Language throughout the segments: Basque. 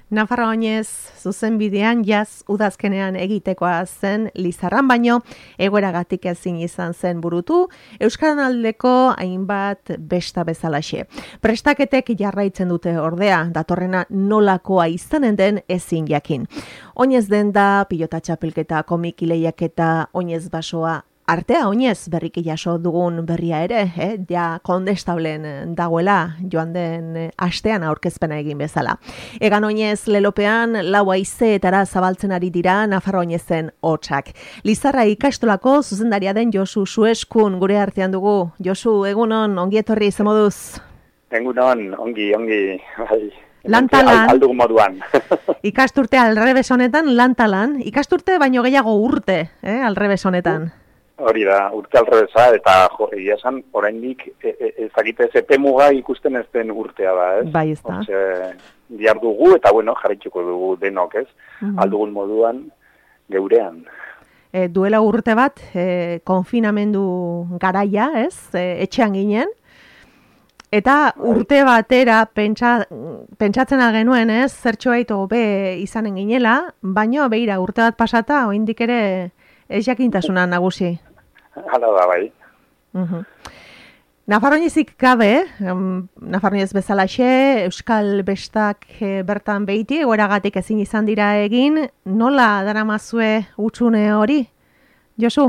Nafarroa oinez zuzenbidean jaz udazkenean egitekoa zen Lizarran, baino egoeragatik ezin izan zen burutu, Euskaran aldeko hainbat besta bezalaxe. Prestaketek jarraitzen dute ordea, datorrena nolakoa izanen den ezin jakin. Oinez denda, pilota txapelketa, komiki lehiaketa, oinez basoa, artea oinez berriki jaso dugun berria ere, ja kondestablen dagoela joan den astean aurkezpena egin bezala. Egan oinez lelopean lau haizeetara zabaltzen ari dira Nafarroa oinezen hotsak. Lizarra ikastolako zuzendaria den Josu Sueskun gure artean dugu. Josu, egunon, ongi etorri ze moduz? Egunon, ongi, bai. Lantalan. Aldugun moduan. Ikasturte alrebes honetan, lantalan. Ikasturte baino gehiago urte, alrebes honetan. Hori da, urte alrebesa, eta egia esan, oraindik ezagite epemuga ikusten ez den urtea da, ez? Bai, ez da. Bihar dugu, eta bueno, jarraituko dugu denok, ez? Aldugun moduan, geurean. Duela urte bat, konfinamendu garaia, ez? Etxean ginen. Eta urte batera pentsatzen genuen, ez? Zertxoait hobe izanen ginela, baino beira urte bat pasata, oraindik ere ez jakintasuna nagusi. Hala da, bai. Nafarroinezik gabe, Nafarroinez bezalaxe, Euskal bestak bertan behiti, egoeragatik ezin izan dira egin, nola daramazue hutsune hori? Josu?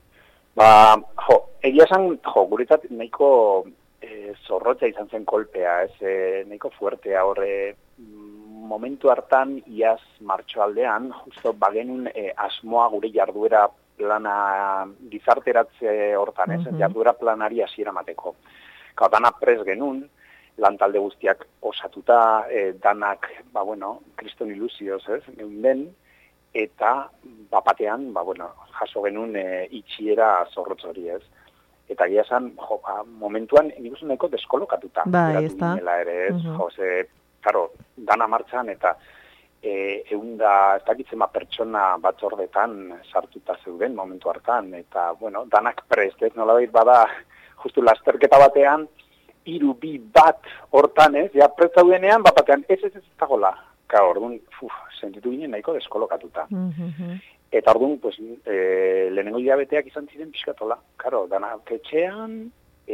Egia esan, guretzat nahiko zorrotza izan zen kolpea, nahiko fuertea horre, momentu hartan, iaz martxoaldean, justo bagenun asmoa gure jarduera plana gizarteratze hortan, jarduera planari hasiera emateko. Dana prest genuen, lantalde guztiak osatuta, danak, kriston ilusioz, geunden, eta bapatean, jaso genuen itxiera zorrotz hori, ez. Eta gira esan, momentuan, nik uste nahiko deskolokatuta. Bai, ez da. Karo, dana martxan eta ez dakitzen pertsona batzordetan sartuta zeuden momentu hartan, eta, danak prest, nolabait bada, justu lasterketa batean, 3-2-1 hortan, prest zaudenean, batean, ez dagoela. Karo, orduan, sentitu ginen nahiko deskolokatuta. Eta orduan, lehenengo hilabeteak izan ziren pixkatola. Karo, danak etxean,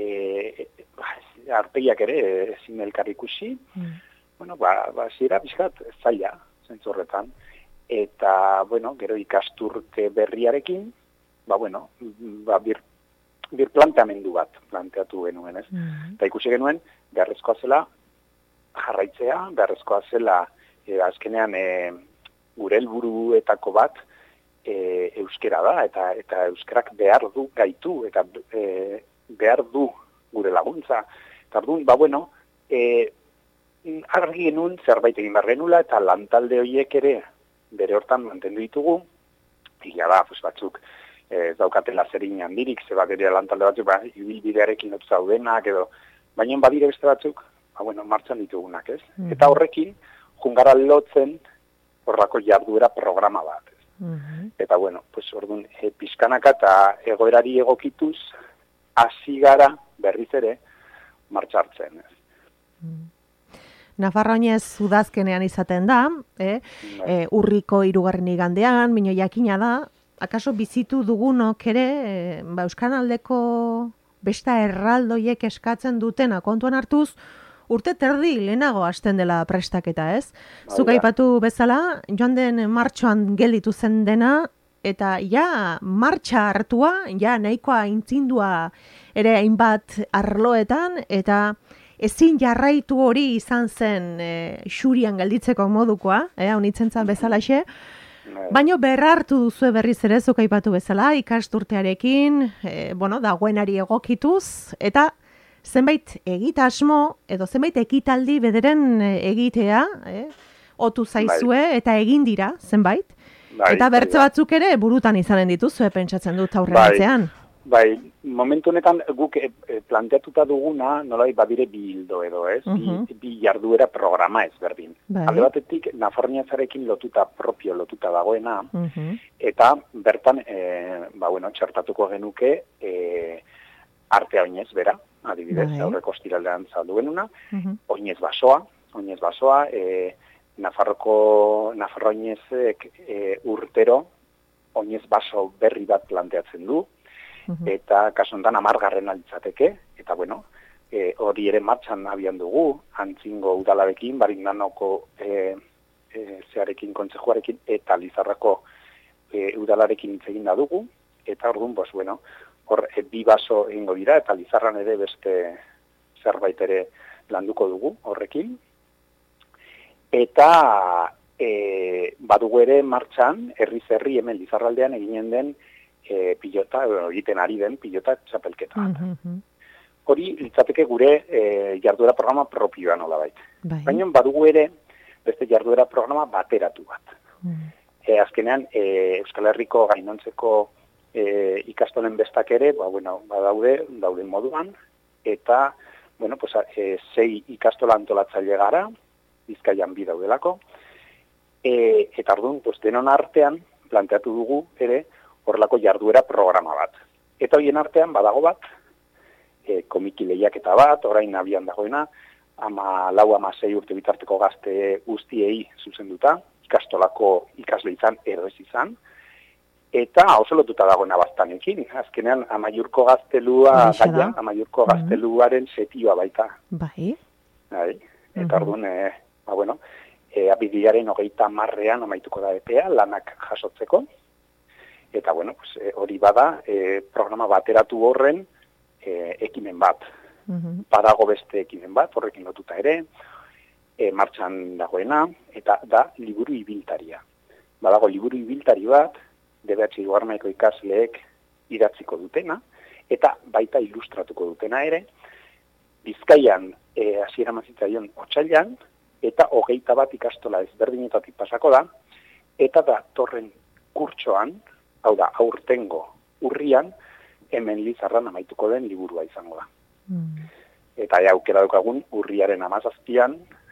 arpegiak ere ezin elkar ikusi, zira pixkat zaila, zentzorretan. Eta, gero ikasturte berriarekin, bir planteamendu bat planteatu genuen, ez? Eta ikusi genuen, beharrezkoa zela jarraitzea, beharrezkoa zela azkenean gure helburuetako bat euskera da, eta euskarak behar du gaitu, eta behar du gure laguntza. Eta orduan, argi genuen zerbait egin behar genula, eta lantalde horiek ere bere hortan mantendu ditugu, egia da, batzuk ez daukatela zerin handirik, ze bat ere lantalde batzuk, ibilbidearekin lotu zaudenak, edo, baina badire beste batzuk, martxan ditugunak, ez? Eta horrekin, jungara lotzen horrako jarduera programa bat. Eta, orduan, pizkanaka eta egoerari egokituz, hasi gara berriz ere martxartzen, ez? Nafarroa oinez udazkenean izaten da, urriko 3. igandean, mino jakina da, akaso bizitu dugunok ere, Euskal aldeko besta erraldoiek eskatzen dutena kontuan hartuz, urte terdi lehenago hasten dela prestaketa, ez? Zuk aipatu bezala, joan den martxoan gelditu zen dena, eta martxa hartua, nahikoa intzindua ere hainbat arloetan, eta ezin jarraitu hori izan zen xurian gelditzeko modukoa, honitzen zan bezalaxe, baina berrartu duzu berriz ere, zuk aipatu bezala, ikasturtearekin, dagoenari egokituz, eta zenbait egitasmo, edo zenbait ekitaldi bederen egitea, otu zaizue, eta egin dira, zenbait, eta bertze batzuk ere burutan izanen dituzue, pentsatzen dut aurrenatzean. Bai, momentu honetan guk planteatuta duguna, nolai badire bi hildo edo, ez? Bi jarduera programa ezberdin. Alde batetik, Nafarroarekin lotuta dagoena, eta bertan, txertatuko genuke artea oinez, bera, adibidez, aurreko ostiraldean saldu genuna, oinez basoa, Nafarro oinezek urtero oinez baso berri bat planteatzen du, eta kasu honetan 10. litzateke, eta bueno, hori ere martxan abian dugu, Antzingo udalarekin, Barindanoko zearekin, kontzejuarekin, eta Lizarrako udalarekin hitz egin da dugu, eta orduan, pues bueno, hor bi baso egingo dira, eta Lizarran ere beste zerbait ere landuko dugu horrekin. Eta badugu ere martxan, herriz herri hemen Lizarraldean eginen den egiten ari den pilota txapelketa bat. Hori litzateke gure jarduera programa propioa nolabait. Baina badugu ere beste jarduera programa bateratu bat. Azkenean Euskal Herriko gainontzeko ikastolen bestak ere, dauden moduan, eta, bueno, pues, 6 ikastola antolatzaile gara, Bizkaian 2 daudelako, eta orduan, pues, denon artean, planteatu dugu ere, horrelako jarduera programa bat. Eta horien artean, badago bat, komiki lehiaketa bat, orain abian dagoena, 14-16 urte bitarteko gazte guztiei zuzenduta, ikastolako ikasle izan, edo ez izan, eta oso lotuta dagoena baztanekin. Azkenean, Amaiurko gaztelua gaia, Amaiurko gazteluaren setioa baita. Bai. Eta orduan, apirilaren 30 amaituko da epea, lanak jasotzeko. Eta, bueno, hori bada, programa bateratu horren ekimen bat. Badago beste ekimen bat, horrekin lotuta ere, martxan dagoena, eta da liburu ibiltaria. Badago liburu ibiltari bat, DBH Igoarmaiko ikasleek idatziko dutena, eta baita ilustratuko dutena ere, Bizkaian hasiera mazitzaion otsailean, eta 21 ikastola ezberdinetatik pasako da, eta da torren kurtsoan, hau da, aurtengo urrian, hemen Lizarran amaituko den liburua izango da. Eta aukera daukagun urriaren 17an,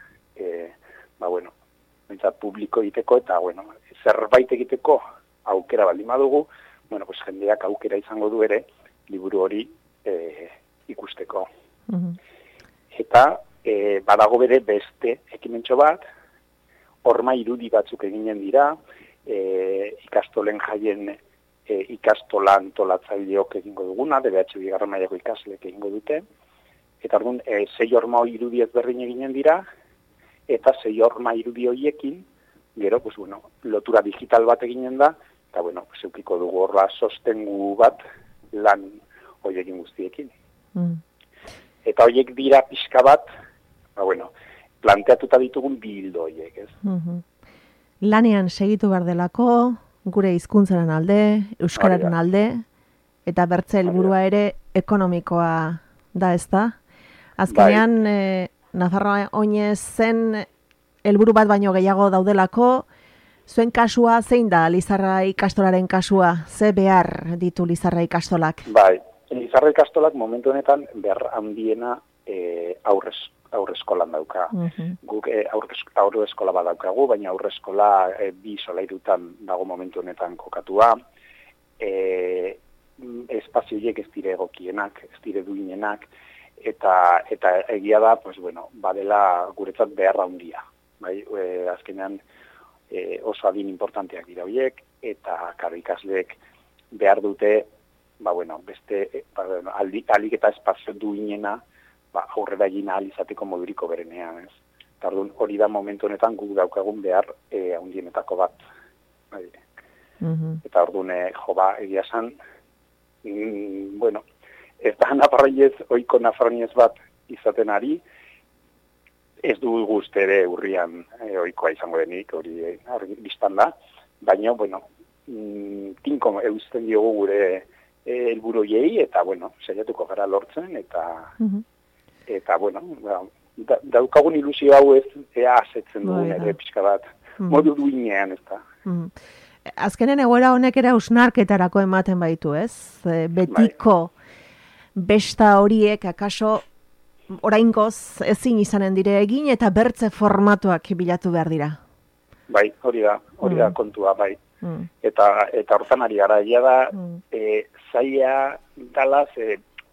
publiko egiteko, eta zerbait egiteko aukera baldin badugu, jendeak aukera izango du ere, liburu hori ikusteko. Eta badago bere beste ekimentxo bat, horma irudi batzuk eginen dira, ikastolen jaien ikastola antolatzaileok egingo duguna, DBH bigarren mailako ikasleek egingo dute, eta orduan 6 horma irudi ezberdin eginen dira, eta 6 horma irudi horiekin, gero, lotura digital bat eginen da, eta, zeukiko dugu horra sostengu bat lan horiekin guztiekin. Eta horiek dira pixka bat, planteatuta ditugun bildo horiek, ez? Lanean segitu behar delako, gure hizkuntzaren alde, euskararen alde, eta bertze helburua ere ekonomikoa da, ez da? Azkenean, Nafarroa oinez zen helburu bat baino gehiago daudelako, zuen kasua zein da Lizarra ikastolaren kasua? Ze behar ditu Lizarra ikastolak? Bai, Lizarra ikastolak momentu honetan behar handiena aurreskolan dauka. Guk aurreskola bat daukagu, baina aurreskola 2 solairutan dago momentu honetan kokatua. Espazioiek ez dire egokienak, ez dire duinenak, eta egia da, badela guretzat behar handia. Azkenean oso adin importanteak dira horiek, eta ikasleek behar dute, beste alik eta espazio duinena aurrera egin ahal izateko moduriko berenean, ez? Eta hori da momentu honetan guk daukagun behar handienetako bat. Eta orduan, egia esan, ez da nafarroinez, oiko nafarroinez bat izaten ari, ez du guzti ere urrian oikoa izango denik, hori biztan da, baina, tinko eusten diogu gure helburuei, eta, saiatuko gara lortzen, eta daukagun ilusio hau ez asetzen duen ere pixka bat, modu duinean, ez da. Azkenen egoera honek ere hausnarketarako ematen baitu, ez? Betiko besta horiek akaso oraingoz ezin izanen dire egin eta bertze formatuak bilatu behar dira. Bai, hori da kontua, bai. Eta hortan ari gara, da, zaila dala,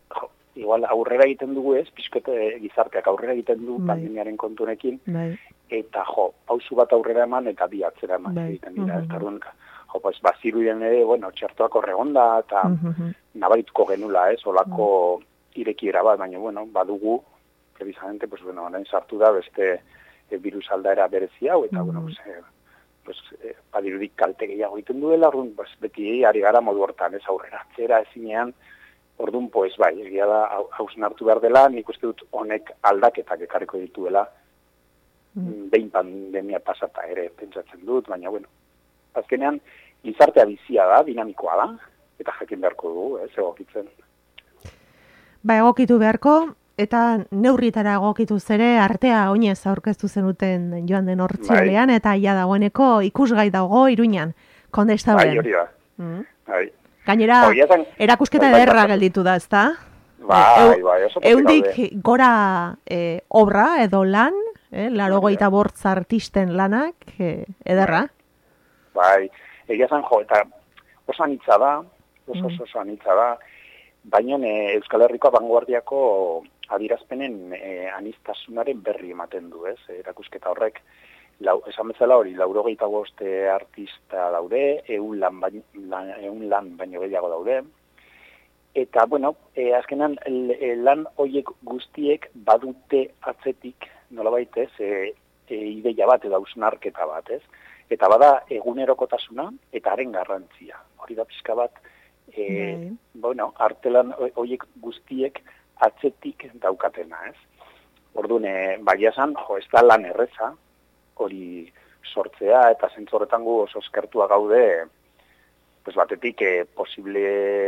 igual aurrera egiten dugu ez, pixkote gizarteak aurrera egiten du pandemiaren kontunekin, eta pausu bat aurrera eman eta bi atzera eman egiten dira. Ez tarun, pues, bazirudien ere, txertoak horregonda, eta nabarituko genula, olako irekiera bat, baina, badugu, precisamente, pues, orain sartu da, beste virus aldaera berezia, eta, badirudik kalte gehiago egiten duela, beti ari gara modu hortan, ez aurrera, atzera ezinean, orduan, pues, bai, egia da, hausen hartu behar dela, nik uste dut honek aldaketak ekarriko dituela, behin pandemia pasata ere pentsatzen dut, baina, azkenean, gizartea bizia da, dinamikoa da, eta jakin beharko dugu, egokitzen. Ba, egokitu beharko, eta neurritara egokitu zere, artea oinez aurkeztu zenuten joan den hortziolean, eta ia dagoeneko ikusgai dago Iruñan, Kondestaulen. Bai, hori da. Bai. Gainera, erakusketa ederra gelditu da, ezta? Bai, oso Eundik gora obra edo lan, 85 artisten lanak, ederra? Bai, egia zan eta oso anitza da, oso anitza da, baina Euskal Herriko abanguardiako adierazpenen anistasunaren berri ematen du, ez? Erakusketa horrek, esan bezala hori, 85 artista daude, 100 lan baino gehiago daude, eta, azkenan lan horiek guztiek badute atzetik, nolabait ez, ideia bat edo hausnarketa bat, ez? Eta bada egunerokotasuna eta haren garrantzia. Hori da pixka bat, artelan horiek guztiek atzetik daukatena, ez? Orduan, bagia esan, ez da lan erreza, hori sortzea, eta zentzorretan gu oso eskertua gaude, pues batetik posible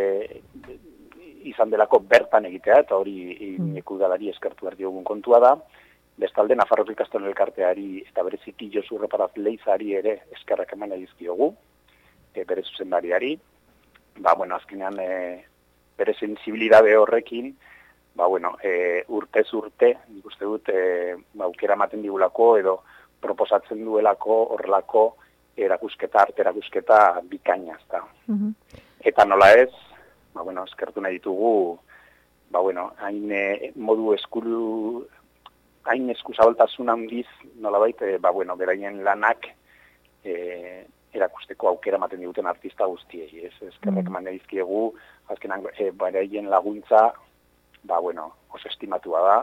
izan delako bertan egitea, eta hori nekudalari eskertu behar diogun kontua da, bestalde Nafarroko Ikastolen Elkarteari eta bereziki Josu Reparaz Leizari ere eskerrak eman dizkiogu, bere zuzendariari, azkenean bere sensibilidade horrekin, urtez urte, nik uste dut, aukera ematen digulako edo proposatzen duelako horrelako arte erakusketa bikaina, ezta. Eta nola ez, eskertu nahi ditugu, hain modu hain eskuzabaltasun handiz, nolabait, beraien lanak erakusteko aukera ematen diguten artista guztiei, ez? Eskerrek eman dizkiegu, azkenan beraien laguntza, oso estimatua da,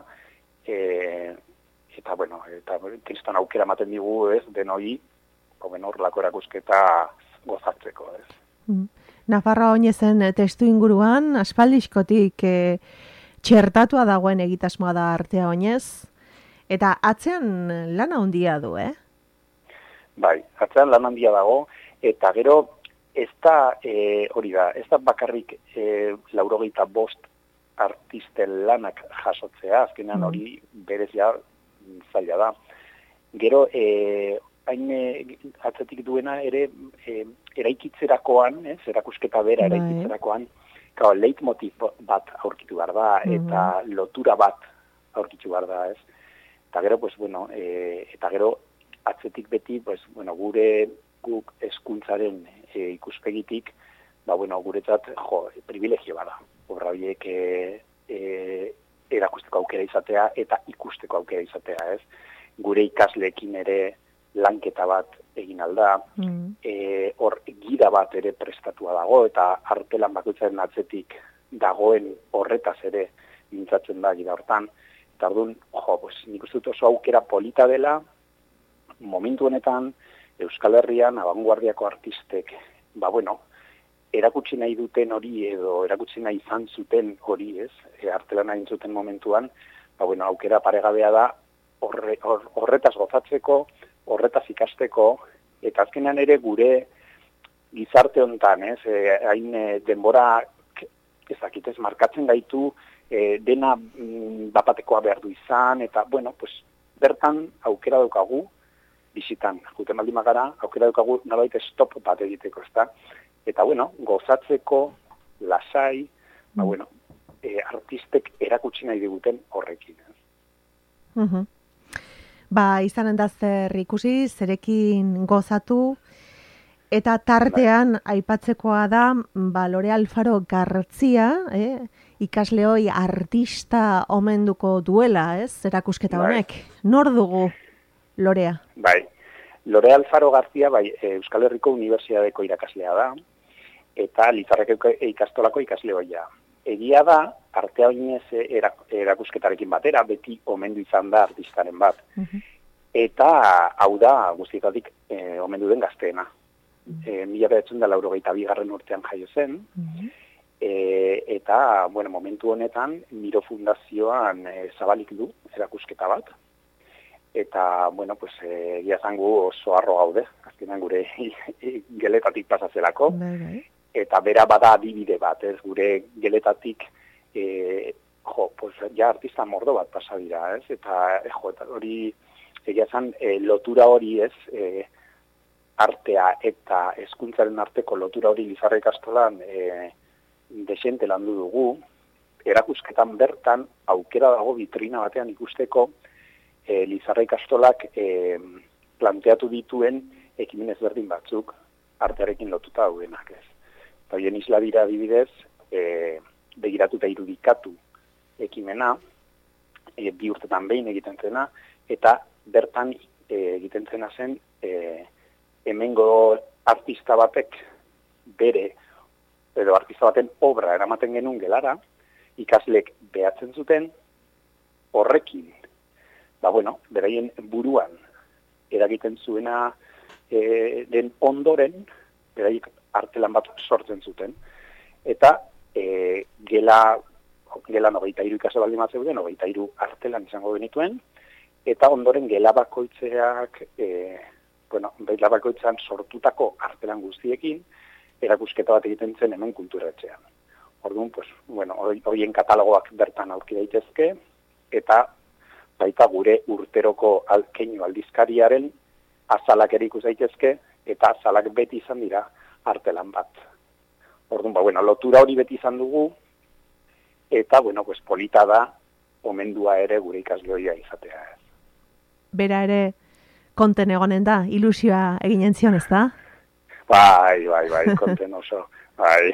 eta kriston aukera ematen digu, ez, denoi, horrelako erakusketa gozatzeko, ez? Nafarroa oinezen testu inguruan, aspaldizkotik txertatua dagoen egitasmoa da artea oinez, eta atzean lana handia du, Bai, atzean lan handia dago, eta gero ez da, hori da, ez da bakarrik 85 artisten lanak jasotzea, azkenean hori berezia zaila da. Gero, hain atzetik duena ere eraikitzerakoan, erakusketa bera eraikitzerakoan, leitmotiv bat aurkitu behar da, eta lotura bat aurkitu behar da, ez? Eta gero, eta gero atzetik beti, gure guk hezkuntzaren ikuspegitik, guretzat, privilegio bada. Obra horiek erakusteko aukera izatea eta ikusteko aukera izatea, ez? Gure ikasleekin ere lanketa bat egin alda, hor gida bat ere prestatua dago, eta artelan bakoitzaren atzetik dagoen horretaz ere mintzatzen da gida hortan. Eta orduan, nik uste dut oso aukera polita dela, momentu honetan, Euskal Herrian, abanguardiako artistek, erakutsi nahi duten hori edo erakutsi nahi izan zuten hori, ez? Artelan egin zuten momentuan, aukera paregabea da horretaz gozatzeko, horretaz ikasteko, eta azkenean ere gure gizarte honetan, ez? Hain denbora ezakitez markatzen gaitu, dena bapatekoa behar du izan, eta, bertan aukera daukagu, bizitan, juten baldin magara, aukera daukagu nolabait stop bat egiteko, ezta? Eta, gozatzeko, lasai, artistek erakutsi nahi diguten horrekin. Izanen da zer ikusi, zerekin gozatu, eta tartean aipatzekoa da, Lore Alfaro Gartzia, ikasle hoi artista omenduko duela, ez? Erakusketa honek. Nor dugu Lorea. Bai, Lorea Alfaro Garzia, bai, Euskal Herriko Unibertsitateko irakaslea da, eta Lizarrako ikastolako ikaslegoia. Egia da, Artea Oinez erakusketarekin batera, beti omendu izan da artistaren bat. Eta hau da guztietatik omendu den gazteena. 1982 urtean jaio zen, eta, bueno, momentu honetan, Miro Fundazioan zabalik du erakusketa bat, eta, bueno, pues, egia zango oso harro gaude, azkenan gure geletatik pasazelako, eta bera bada adibide bat, ez, gure geletatik, pues, ja artista mordo bat pasa dira, ez, eta, eta hori, egia zan, lotura hori ez, artea eta hezkuntzaren arteko lotura hori Lizarra ikastolan desente landu dugu, erakusketan bertan aukera dago vitrina batean ikusteko Lizarra ikastolak planteatu dituen ekimen ezberdin batzuk artearekin lotuta daudenak, ez. Eta horien isla dira adibidez, begiratu eta irudikatu ekimena, 2 urtetan behin egiten zena, eta bertan egiten zena zen hemengo artista batek bere, edo artista baten obra eramaten genuen gelara, ikaslek behatzen zuten, horrekin, bueno, beraien buruan eragiten zuena den ondoren, beraik artelan bat sortzen zuten. Eta gelan 23 ikasle baldin bat zeuden, 23 artelan izango genituen, eta ondoren gela bakoitzeak, gela bakoitzan sortutako artelan guztiekin, erakusketa bat egiten zen hemen kulturetxean. Orduan, pues, horien katalogoak bertan aurki daitezke, eta baita gure urteroko keinu aldizkariaren azalak ere ikus daitezke, eta azalak beti izan dira artelan bat. Orduan, lotura hori beti izan dugu, eta, pues, polita da, omendua ere gure ikasleoia izatea. Bera ere, konten egonen da, ilusioa eginen zion, ez da? Bai, konten oso, bai.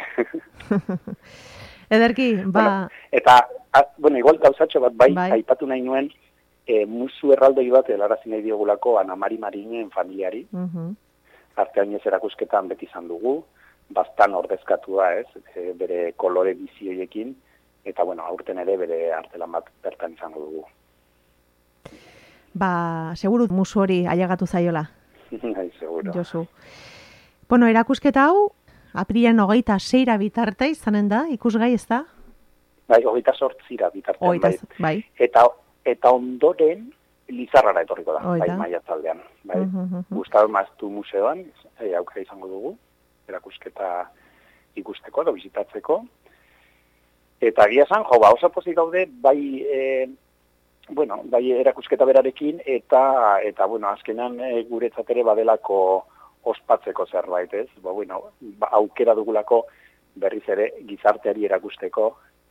Ederki, eta, igual gauzatxo bat, bai, aipatu nahi nuen, musu erraldoi bat helarazi nahi diogulako Ana Mari Marinen familiari, Artea Oinez erakusketan beti izan dugu, bastan ordezkatua, ez, bere kolore bizioiekin, eta, aurten ere bere artelan bat bertan izango dugu. Seguru musu hori ailegatu zaiola. Seguro. Josu. Erakusketa hau, apirilan 26 bitarte izanen da, ikusgai ez da? Bai, 28 bitarte. Bai. Eta ondoren Lizarrara etorriko da, bai, maiatzaldean. Bai. Gustavo Maztu museoan, aukera izango dugu, erakusketa ikusteko edo bizitatzeko. Eta egia esan, oso pozik gaude, bai erakusketa berarekin, eta azkenan guretzat ere badelako ospatzeko zerbait, ez? Aukera dugulako berriz ere gizarteari erakusteko,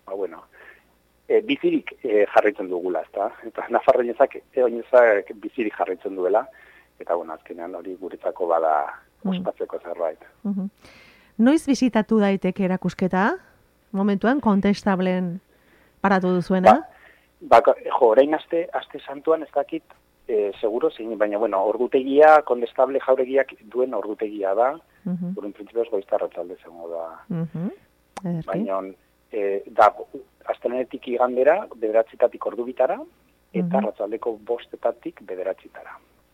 bizirik jarraitzen dugula, ezta? Eta Nafarro Oinezak bizirik jarraitzen duela, eta azkenean hori guretzako bada ospatzeko zerbait. Noiz bizitatu daiteke erakusketa? Momentuan, kontestablen paratu duzuena? Orain aste santuan ez dakit, seguro zein, baina, ordutegia, kondestable jauregiak duen ordutegia da, urun printzipioz goizta arratzalde zengo da. Baina, astelenetik igandera, 9:00 ordu bitara, eta arratzaldeko 5:00 9:00.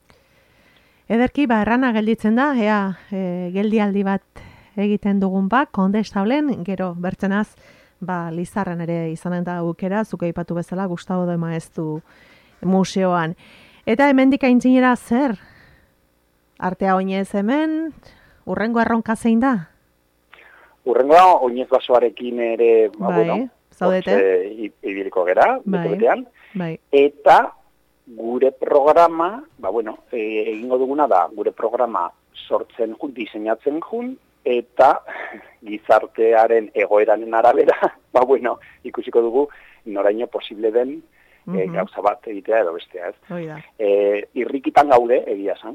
Ederki, errana gelditzen da, geldialdi bat egiten dugun kondestablen, gero bertzenaz, Lizarran ere izanen da aukera, zuke aipatu bezala, Gustavo de Maeztu museoan. Eta hemendik aintzinera zer? Artea Oinez hemen, urrengo erronka zein da? Urrengoa Oinez basoarekin ere, zaudete? Ibiliko gera, betean. Eta gure programa, egingo duguna da, gure programa sortzen jun, diseinatzen jun, eta gizartearen egoeraren arabera, ikusiko dugu noraino posible den gauza bat egitea edo bestea, ez? Irrikitan gaude, egia esan,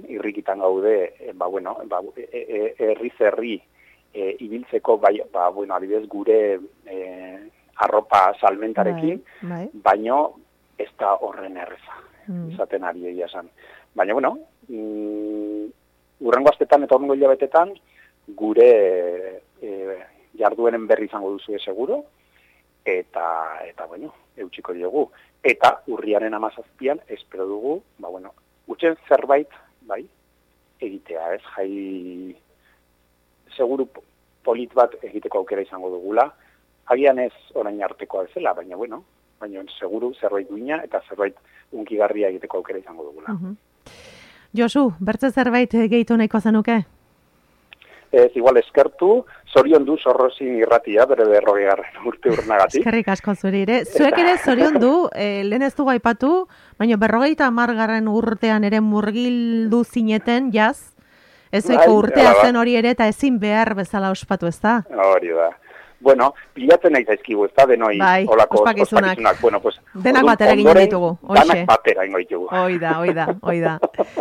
herri ibiltzeko, adibidez gure arropa salmentarekin, baino ez da horren erreza, izaten ari egia esan. Baina, bueno, urrengo astetan eta urrengo hilabetetan gure jarduenen berri izango duzu seguro, eta bueno, eutxiko diogu. Eta urriaren 17an espero dugu, bueno, utxen zerbait, bai, egitea, ez, jai seguru polit bat egiteko aukera izango dugula, agian ez orain artekoa bezala, baina bueno, seguru zerbait duina eta zerbait unkigarria egiteko aukera izango dugula. Josu, bertze zerbait gehitu nahiko zenuke? Ez, igual eskertu, zorion du Zorrozin irratia, bere 40. urte urnagatik. Eskerrik asko zuri ere. Zuek ere zorion du, lehen ez dugu aipatu, baina 50. urtean ere murgildu zineten, jaz? Ezoiko urtea zen hori ere eta ezin behar bezala ospatu, ez da? Hori da. Bueno, pilatzen nahi zaizkigu, ez da, denoi olako ospakizunak. Bueno, pues, denak batera egin ditugu. Danak batera egin ditugu. Hoi da.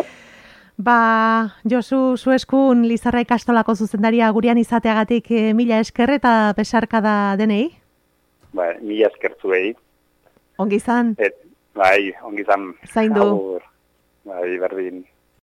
Josu, zueskun Lizarra ikastolako zuzendaria gurean izateagatik mila esker eta besarkada denei? Mila esker zuei. Ongi izan? Ongi izan. Zaindu. Berdin.